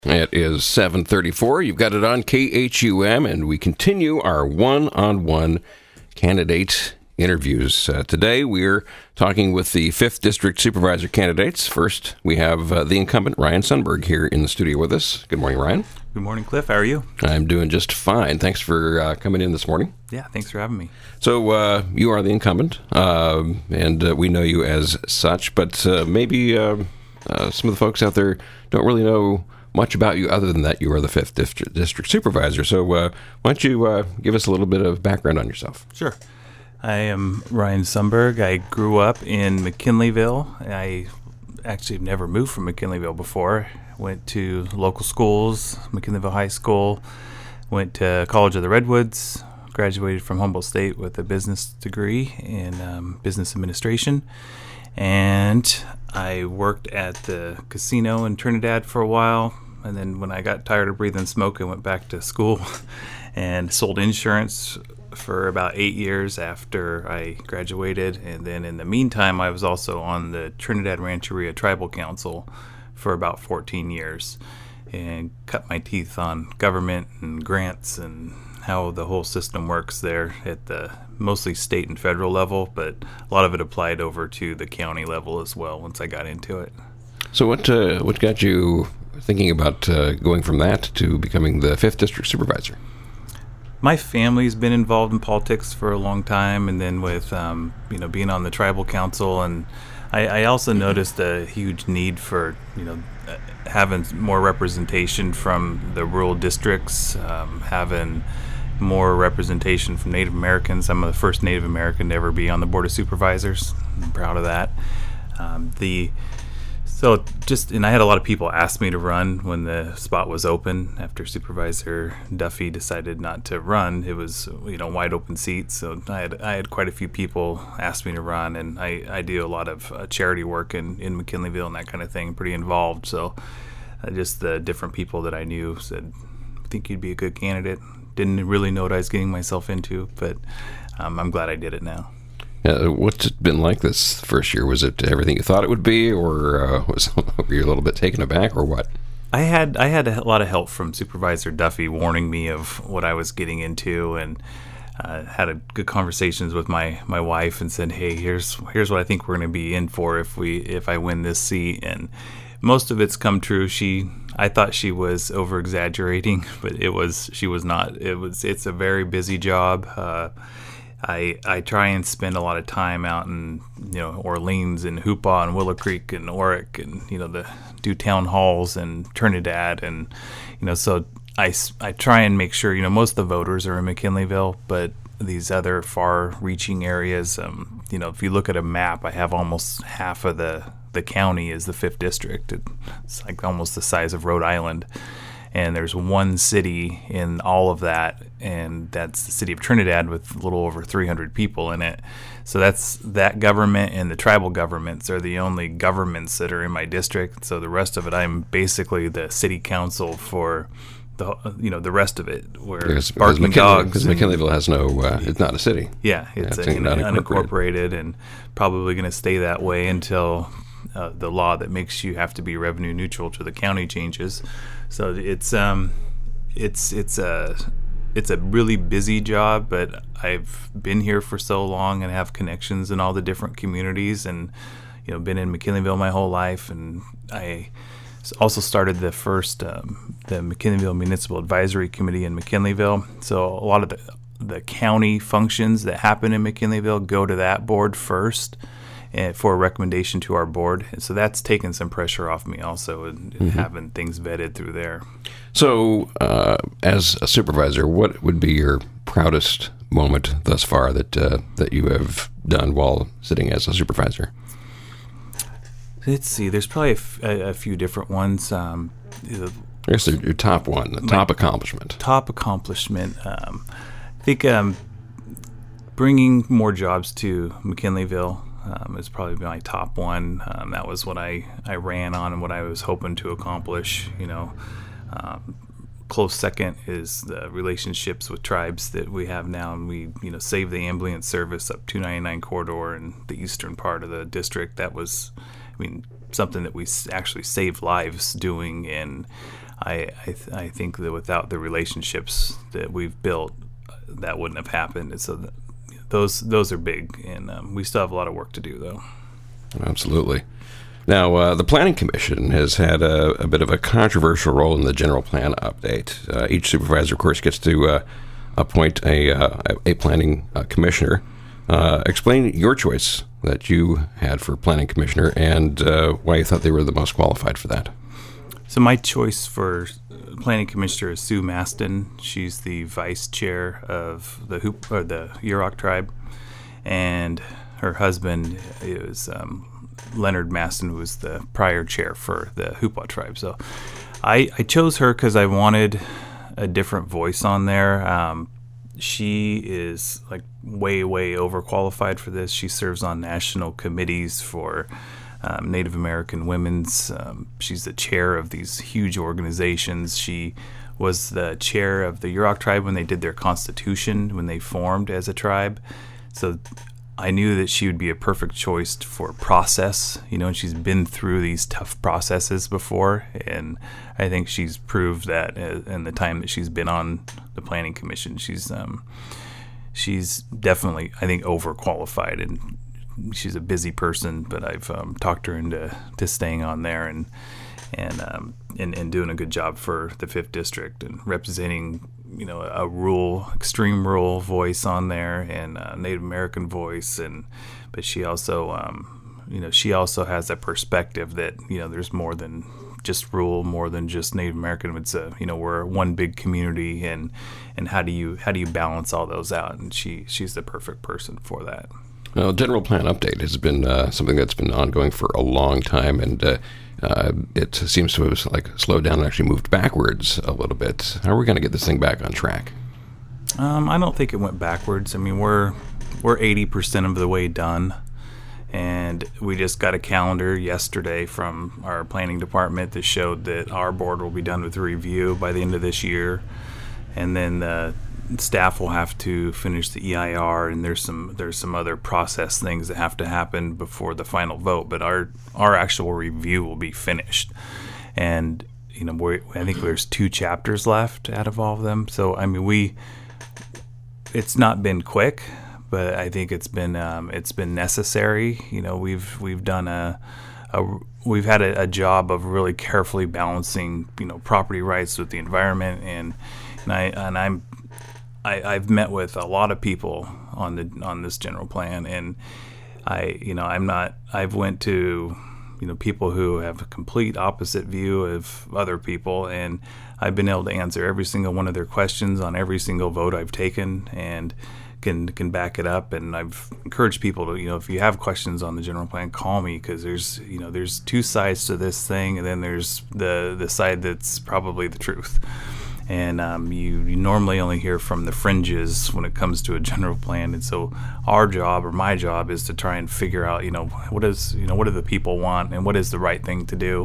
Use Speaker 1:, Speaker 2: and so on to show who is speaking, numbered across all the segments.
Speaker 1: It is 7:34. You've got it on KHUM, and we continue our one-on-one candidate interviews. Today, we're talking with the 5th District Supervisor candidates. First, we have the incumbent, Ryan Sundberg, here in the studio with us. Good morning, Ryan.
Speaker 2: Good morning, Cliff. How are you?
Speaker 1: I'm doing just fine. Thanks for coming in this morning.
Speaker 2: Yeah, thanks for having me.
Speaker 1: So, you are the incumbent, and we know you as such, but maybe some of the folks out there don't really know much about you other than that you are the 5th District Supervisor. So why don't you give us a little bit of background on yourself?
Speaker 2: Sure. I am Ryan Sundberg. I grew up in McKinleyville. I actually have never moved from McKinleyville before. Went to local schools, McKinleyville High School, went to College of the Redwoods, graduated from Humboldt State with a business degree in business administration. And I worked at the casino in Trinidad for a while, and then when I got tired of breathing smoke, I went back to school and sold insurance for about 8 years after I graduated. And then in the meantime, I was also on the Trinidad Rancheria Tribal Council for about 14 years and cut my teeth on government and grants and how the whole system works there at the mostly state and federal level, but a lot of it applied over to the county level as well once I got into it.
Speaker 1: So what got you thinking about going from that to becoming the 5th District Supervisor?
Speaker 2: My family's been involved in politics for a long time, and then with being on the tribal council, and I also noticed a huge need for having more representation from the rural districts, having more representation from Native Americans. I'm the first Native American to ever be on the Board of Supervisors. I'm proud of that. And I had a lot of people ask me to run when the spot was open. After Supervisor Duffy decided not to run, it was wide open seats. So I had quite a few people ask me to run, and I do a lot of charity work in McKinleyville and that kind of thing, pretty involved. So just the different people that I knew said, "I think you'd be a good candidate." Didn't really know what I was getting myself into, but I'm glad I did it now.
Speaker 1: What's it been like this first year? Was it everything you thought it would be, or were you a little bit taken aback, or what?
Speaker 2: I had a lot of help from Supervisor Duffy warning me of what I was getting into, and had a good conversations with my wife and said, "Hey, here's what I think we're going to be in for if I win this seat." And most of it's come true. I thought she was over exaggerating, but she was not. It's a very busy job. I try and spend a lot of time out in Orleans and Hoopaw and Willow Creek and Orick and do town halls in Trinidad, and so I try and make sure most of the voters are in McKinleyville, but these other far-reaching areas, if you look at a map, I have almost half of the county is the 5th District. It's like almost the size of Rhode Island. And there's one city in all of that, and that's the city of Trinidad with a little over 300 people in it. So that government and the tribal governments are the only governments that are in my district. So the rest of it, I'm basically the city council for the rest of it, where barking dogs.
Speaker 1: Because McKinleyville has no, it's not a city.
Speaker 2: Yeah, it's unincorporated and probably going to stay that way until the law that makes you have to be revenue neutral to the county changes. So it's a really busy job, but I've been here for so long and have connections in all the different communities, and been in McKinleyville my whole life. And I also started the first the McKinleyville Municipal Advisory Committee in McKinleyville. So a lot of the county functions that happen in McKinleyville go to that board first for a recommendation to our board. So that's taken some pressure off me also, and having things vetted through there.
Speaker 1: So as a supervisor, what would be your proudest moment thus far that you have done while sitting as a supervisor?
Speaker 2: Let's see. There's probably a few different ones. I
Speaker 1: guess your top one, the top accomplishment.
Speaker 2: Top accomplishment. I think bringing more jobs to McKinleyville is probably my top one. That was what I ran on and what I was hoping to accomplish. Close second is the relationships with tribes that we have now, and we saved the ambulance service up 299 corridor in the eastern part of the district. That was, something that we actually saved lives doing, and I think that without the relationships that we've built, that wouldn't have happened. And so those are big, and we still have a lot of work to do, though.
Speaker 1: Absolutely. Now, the Planning Commission has had a bit of a controversial role in the general plan update. Each supervisor, of course, gets to appoint a planning commissioner. Explain your choice that you had for planning commissioner and why you thought they were the most qualified for that.
Speaker 2: So my choice for planning commissioner is Sue Maston. She's the vice chair of the Yurok tribe, and her husband is Leonard Maston, who was the prior chair for the Hupa tribe. So I chose her because I wanted a different voice on there. She is like way overqualified for this. She serves on national committees for Native American women's. She's the chair of these huge organizations. She was the chair of the Yurok tribe when they did their constitution, when they formed as a tribe. So I knew that she would be a perfect choice for process, and she's been through these tough processes before, and I think she's proved that in the time that she's been on the Planning Commission. She's definitely, I think, overqualified, and she's a busy person, but I've talked her into staying on there and doing a good job for the 5th District and representing a extreme rural voice on there, and a Native American voice, but she also she also has a perspective that there's more than just rural, more than just Native American. It's we're one big community, and how do you balance all those out? And she's the perfect person for that.
Speaker 1: Well, general plan update has been something that's been ongoing for a long time, and it seems to have slowed down and actually moved backwards a little bit. How are we going to get this thing back on track?
Speaker 2: I don't think it went backwards. I mean, we're 80% of the way done, and we just got a calendar yesterday from our planning department that showed that our board will be done with the review by the end of this year, and then the staff will have to finish the EIR, and there's some other process things that have to happen before the final vote. But our actual review will be finished, and I think there's 2 chapters left out of all of them. So I mean, it's not been quick, but I think it's been necessary. We've done we've had a job of really carefully balancing property rights with the environment, and I've met with a lot of people on this general plan, and I've went to people who have a complete opposite view of other people, and I've been able to answer every single one of their questions on every single vote I've taken, and can back it up. And I've encouraged people to if you have questions on the general plan, call me, because there's 2 sides to this thing, and then there's the side that's probably the truth. And you normally only hear from the fringes when it comes to a general plan. And so our job, or my job, is to try and figure out, what do the people want, and what is the right thing to do.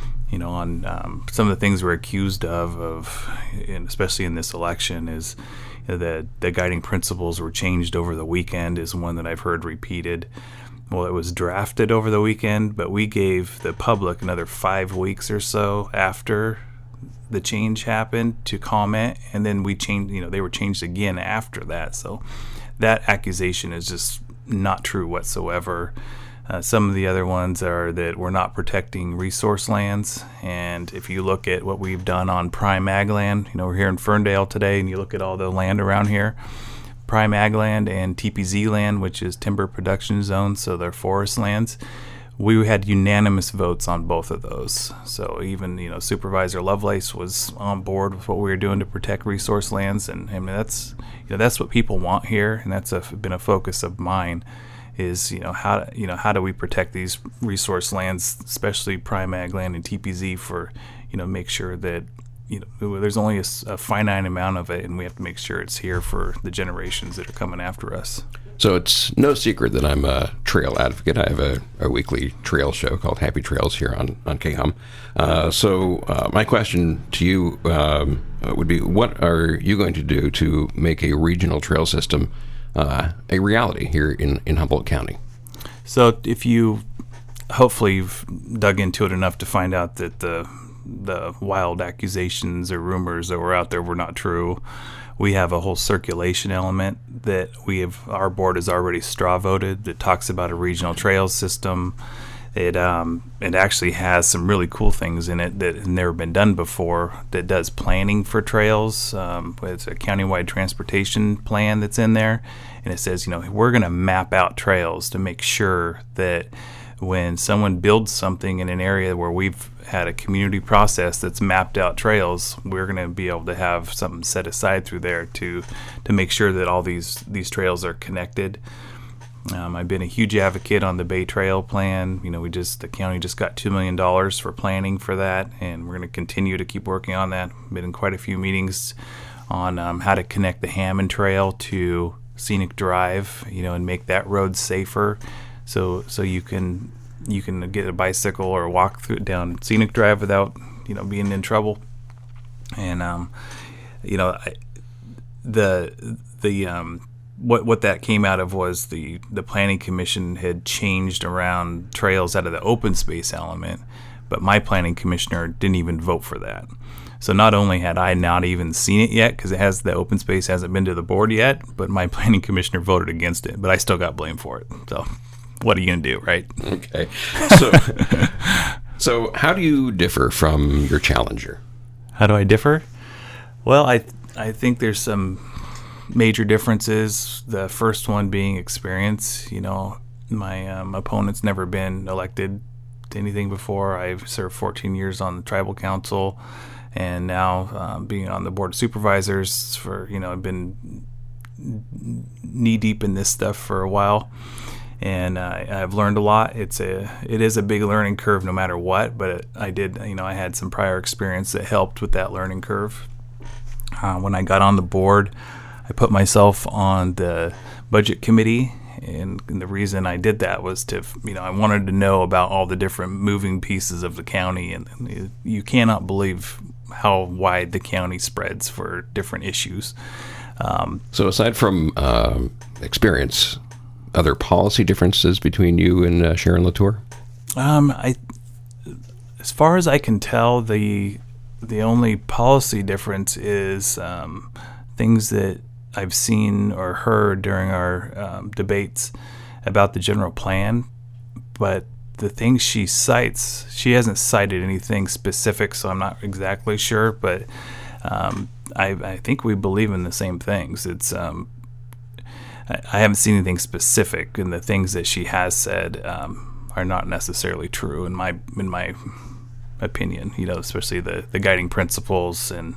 Speaker 2: On some of the things we're accused of, and especially in this election, is the guiding principles were changed over the weekend is one that I've heard repeated. Well, it was drafted over the weekend, but we gave the public another 5 weeks or so after the change happened to comment, and then we changed, they were changed again after that. So that accusation is just not true whatsoever. Some of the other ones are that we're not protecting resource lands, and if you look at what we've done on prime ag land, we're here in Ferndale today, and you look at all the land around here, prime ag land and TPZ land, which is timber production zone, so they're forest lands. We had unanimous votes on both of those. So even, Supervisor Lovelace was on board with what we were doing to protect resource lands. And I mean, that's what people want here. And that's been a focus of mine is, how do we protect these resource lands, especially prime ag land and TPZ, for, make sure that, there's only a finite amount of it, and we have to make sure it's here for the generations that are coming after us.
Speaker 1: So it's no secret that I'm a trail advocate. I have a weekly trail show called Happy Trails here on KHUM. So my question to you would be, what are you going to do to make a regional trail system a reality here in Humboldt County? So
Speaker 2: if you hopefully you've dug into it enough to find out that the the wild accusations or rumors that were out there were not true. We have a whole circulation element that our board has already straw voted that talks about a regional trails system. It actually has some really cool things in it that have never been done before, that does planning for trails. It's a countywide transportation plan that's in there, and it says, we're going to map out trails to make sure that when someone builds something in an area where we've had a community process that's mapped out trails, we're going to be able to have something set aside through there to make sure that all these trails are connected. I've been a huge advocate on the Bay Trail plan. The county just got $2 million for planning for that, and we're going to continue to keep working on that. Been in quite a few meetings on how to connect the Hammond Trail to Scenic Drive, and make that road safer. So you can get a bicycle or walk down Scenic Drive without being in trouble. And what that came out of was the Planning Commission had changed around trails out of the open space element, but my planning commissioner didn't even vote for that. So not only had I not even seen it yet, because the open space hasn't been to the board yet, but my planning commissioner voted against it, but I still got blamed for it. So what are you going to do, right?
Speaker 1: Okay. So how do you differ from your challenger?
Speaker 2: How do I differ? Well, I think there's some major differences. The first one being experience. My opponent's never been elected to anything before. I've served 14 years on the tribal council, and now being on the board of supervisors I've been knee deep in this stuff for a while. And I've learned a lot. It is a big learning curve no matter what, but I had some prior experience that helped with that learning curve. When I got on the board, I put myself on the budget committee, and the reason I did that was I wanted to know about all the different moving pieces of the county, and you cannot believe how wide the county spreads for different issues.
Speaker 1: So aside from experience, other policy differences between you and Sharon Latour?
Speaker 2: As far as I can tell, the only policy difference is things that I've seen or heard during our debates about the general plan. But the things she cites, she hasn't cited anything specific, so I'm not exactly sure. But I think we believe in the same things. I haven't seen anything specific, and the things that she has said are not necessarily true in my opinion. Especially the guiding principles and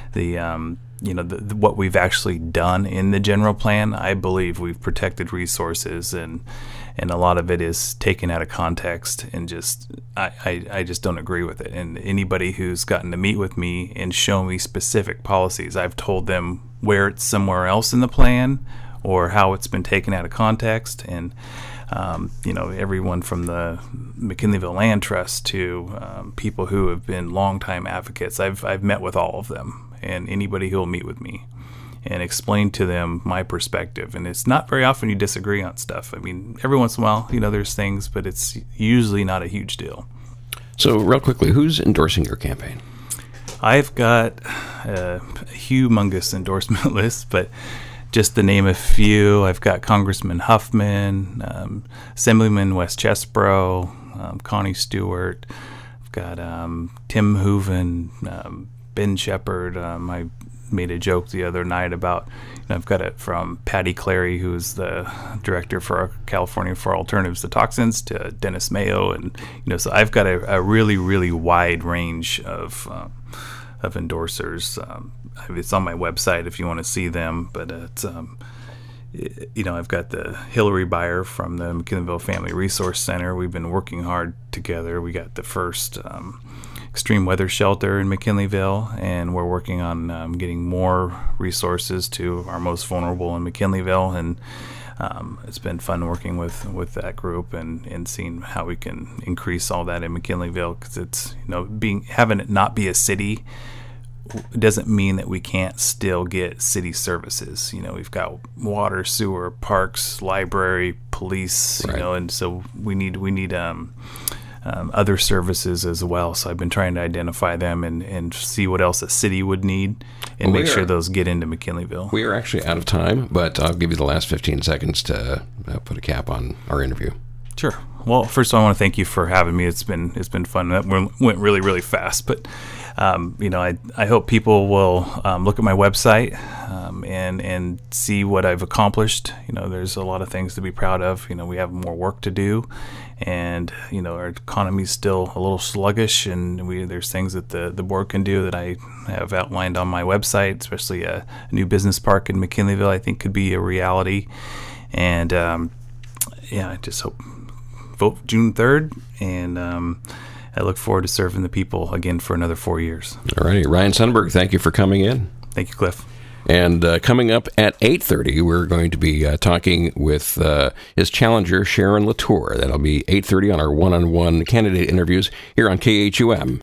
Speaker 2: what we've actually done in the general plan. I believe we've protected resources, and a lot of it is taken out of context, and I just don't agree with it. And anybody who's gotten to meet with me and show me specific policies, I've told them where it's somewhere else in the plan or how it's been taken out of context. And everyone from the McKinleyville Land Trust to people who have been longtime advocates, I've met with all of them, and anybody who will meet with me, and explain to them my perspective. And it's not very often you disagree on stuff. I mean, every once in a while, there's things, but it's usually not a huge deal.
Speaker 1: So real quickly, who's endorsing your campaign?
Speaker 2: I've got a humongous endorsement list, but just to name a few, I've got Congressman Huffman, Assemblyman Wes Chesbro, Connie Stewart. I've got Tim Hooven, Ben Shepard. I made a joke the other night about, I've got it from Patty Clary, who's the director for California for Alternatives to Toxins, to Dennis Mayo, and so I've got a really, really wide range of endorsers. It's on my website if you want to see them, but it's I've got the Hillary Beyer from the McKinleyville Family Resource Center. We've been working hard together. We got the first extreme weather shelter in McKinleyville, and we're working on getting more resources to our most vulnerable in McKinleyville. And it's been fun working with that group and seeing how we can increase all that in McKinleyville, because it's having it not be a city doesn't mean that we can't still get city services. We've got water, sewer, parks, library, police,
Speaker 1: right.
Speaker 2: And so we need other services as well. So I've been trying to identify them and see what else the city would need and make sure those get into McKinleyville.
Speaker 1: We are actually out of time, but I'll give you the last 15 seconds to put a cap on our interview.
Speaker 2: Sure. Well, first of all, I want to thank you for having me. It's been fun. That went really, really fast, but I hope people will look at my website and see what I've accomplished. There's a lot of things to be proud of. We have more work to do, and our economy's still a little sluggish, and there's things that the board can do that I have outlined on my website, especially a new business park in McKinleyville. I think could be a reality, and I just hope vote June 3rd, and I look forward to serving the people again for another 4 years.
Speaker 1: All righty. Ryan Sundberg, thank you for coming in.
Speaker 2: Thank you, Cliff.
Speaker 1: And coming up at 8:30, we're going to be talking with his challenger, Sharon Latour. That'll be 8:30 on our one-on-one candidate interviews here on KHUM.